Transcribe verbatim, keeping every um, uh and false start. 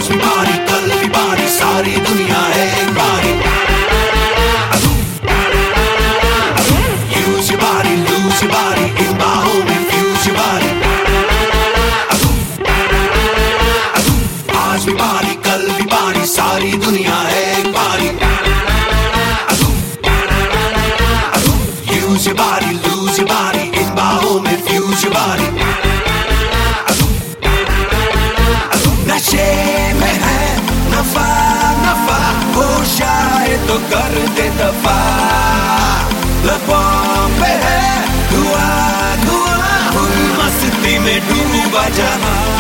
आज भी बारी कल भी बारी, सारी दुनिया है एक बारी। Use your body, lose your body, इन बाहों में fuse your body। आज भी बारी कल भी बारी, सारी दुनिया है एक बारी। Use your body, lose your body, इन बाहों में fuse your body। नशे में है नफा नफा, होश आए तो कर दे दफा। लबों पे है धुआं धुआं, हुल मस्ती में डूबा जहां।